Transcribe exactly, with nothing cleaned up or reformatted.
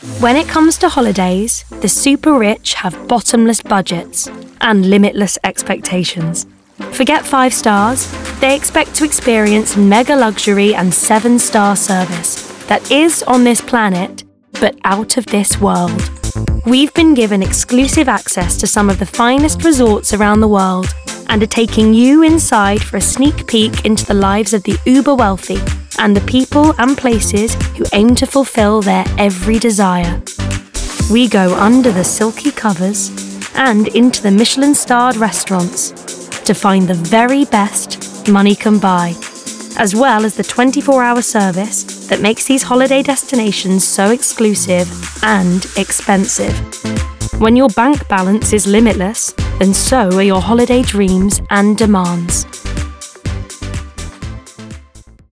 When it comes to holidays, the super rich have bottomless budgets and limitless expectations. Forget five stars, they expect to experience mega luxury and seven-star service that is on this planet, but out of this world. We've been given exclusive access to some of the finest resorts around the world and are taking you inside for a sneak peek into the lives of the uber wealthy and the people and places who aim to fulfill their every desire. We go under the silky covers and into the Michelin-starred restaurants to find the very best money can buy, as well as the twenty-four hour service that makes these holiday destinations so exclusive and expensive. When your bank balance is limitless, then so are your holiday dreams and demands.